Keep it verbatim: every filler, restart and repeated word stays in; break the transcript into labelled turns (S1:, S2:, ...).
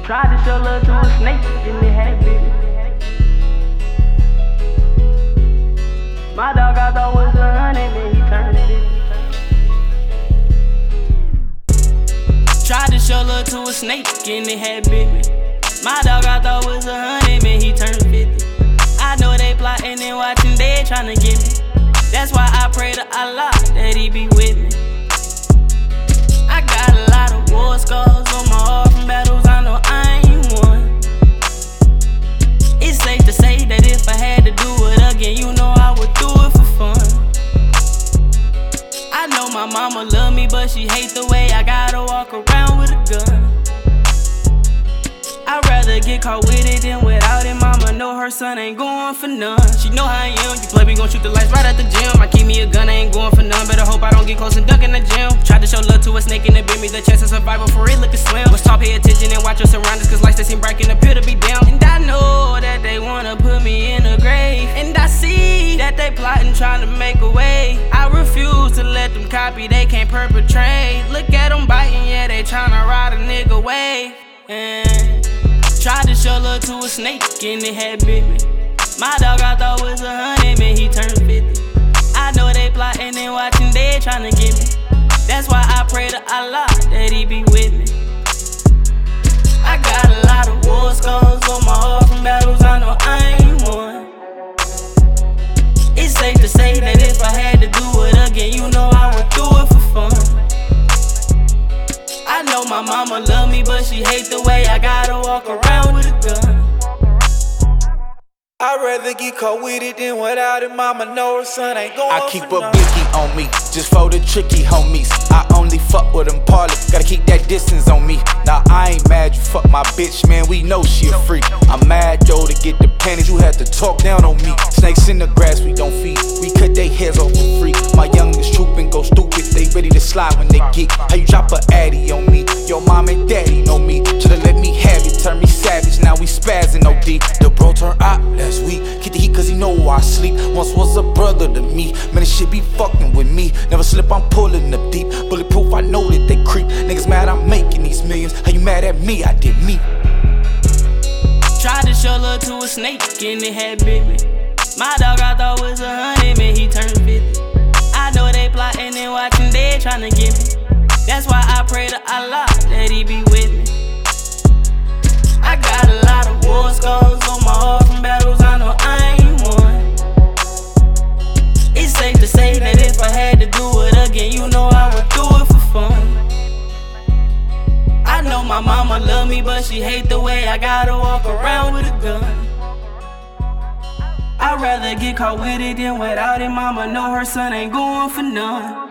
S1: Tried to show love to a snake, and it had bit. My dog I thought was a hundred, then he turned fifty. Tried to show love to a snake, and it had bit me. My dog I thought was a hundred, then he turned fifty. I know they plotting and watching, they tryna get me. That's why I pray to Allah that he be with me. I got a lot of war scars on my heart from battles I know I ain't won. It's safe to say that if I had to do it again, you know I would do it for fun. I know my mama love me, but she hate the way I gotta walk around with a gun. I'd rather get caught with it than without it. Mama know her son ain't going for none. She know how I am. You play, we gon' shoot the lights right at the gym. I keep me a gun, I ain't going for none. Better hope I don't get close and dunk in the gym. Tried to show love to a snake and it bit me. The chance of survival for it looking slim. Was taught pay attention and watch your surroundings, cause lights that seem bright can appear to be dim. And I know that they wanna put me in a grave, and I see that they plotting trying to make a way. I refuse to let them copy, they can't perpetrate. Look at them biting, yeah, they tryna ride a nigga away. And tried to show love to a snake, and it had bit me. My dog I thought was a hundred, man, he turned fifty. I know they plotting and watching, they tryna get me. That's why I pray to Allah that he be with me. I got a lot of war scars on my heart from battles I know I ain't won. It's safe to say that if I had to do it again, you know I would do it for fun. I know my mama love me, but she hate the way I gotta walk around with a gun.
S2: I'd rather get caught with it than without it. Mama know her son ain't going
S3: I keep
S2: for
S3: a
S2: none.
S3: blicky on me, just for the tricky homies. I only fuck with them parley, gotta keep that distance on me. Now I ain't mad you fuck my bitch, man, we know she a freak. I'm mad though to get the panties, you had to talk down on me. Snakes in the grass we don't feed, we cut they heads off for free. My youngest troopin' go stupid, they ready to slide when they geek. How you drop a addy on me, your mom and daddy know me. Should've let me have it, turn me savage, now we spazzing O D. The bro turned out last week, get the heat cause he know I sleep. Once was a brother to me, man this shit be fucking with me. Never slip, I'm pulling up deep, bulletproof, I know that they creep. Niggas mad I'm making these millions, how you mad at me? I did me.
S1: Tried to show love to a snake, and it had bit me. My dog I thought was a hundred, man, he turned fifty. I know they plotting and watching, they tryna get me. That's why I pray to Allah that he be with me. I got a lot of war scars on my heart from battles I know I ain't won. It's safe to say that if I had to do it again, you know I would do it for fun. I know my mama love me, but she hate the way I gotta walk around with a gun. I'd rather get caught with it than without it. Mama know her son ain't going for none.